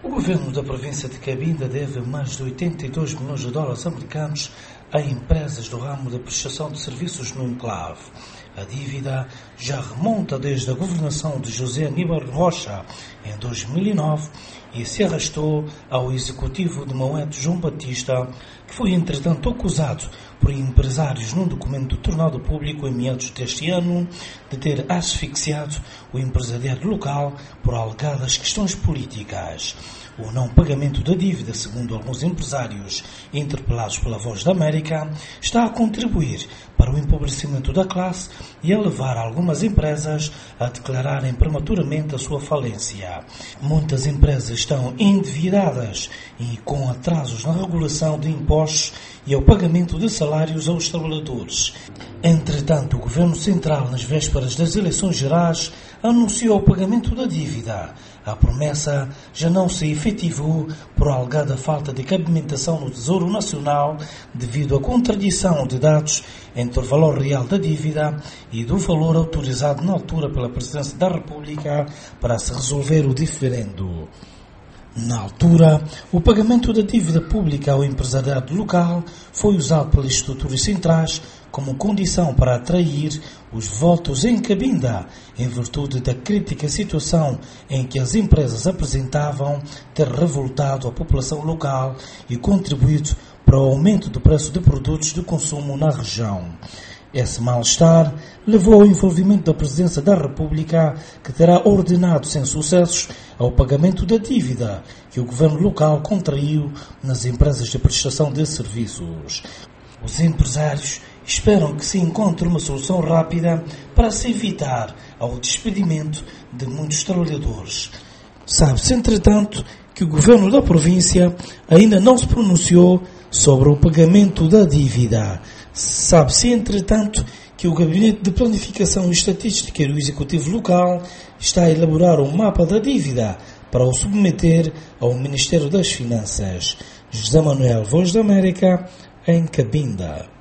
O governo da província de Cabinda deve mais de 82 milhões de dólares americanos a empresas do ramo da prestação de serviços no enclave. A dívida já remonta desde a governação de José Aníbal Rocha em 2009 e se arrastou ao executivo de Moed João Batista, que foi entretanto acusado por empresários num documento tornado público em meados deste ano de ter asfixiado o empresariado local por alegadas questões políticas. O não pagamento da dívida, segundo alguns empresários interpelados pela Voz da América, está a contribuir para o empobrecimento da classe e a levar algumas empresas a declararem prematuramente a sua falência. Muitas empresas estão endividadas e com atrasos na regulação de impostos e ao pagamento de salários aos trabalhadores. Entretanto, o Governo Central, nas vésperas das eleições gerais, anunciou o pagamento da dívida. A promessa já não se efetivou por alegada falta de cabimentação no Tesouro Nacional devido à contradição de dados entre o valor real da dívida e do valor autorizado na altura pela Presidência da República para se resolver o diferendo. Na altura, o pagamento da dívida pública ao empresariado local foi usado pelas estruturas centrais como condição para atrair os votos em Cabinda, em virtude da crítica situação em que as empresas apresentavam ter revoltado a população local e contribuído para o aumento do preço de produtos de consumo na região. Esse mal-estar levou ao envolvimento da Presidência da República, que terá ordenado sem sucessos ao pagamento da dívida que o governo local contraiu nas empresas de prestação de serviços. Os empresários esperam que se encontre uma solução rápida para se evitar o despedimento de muitos trabalhadores. Sabe-se, entretanto, que o governo da província ainda não se pronunciou sobre o pagamento da dívida. Sabe-se, entretanto, que o Gabinete de Planificação e Estatística do Executivo Local está a elaborar um mapa da dívida para o submeter ao Ministério das Finanças. José Manuel, Voz da América, em Cabinda.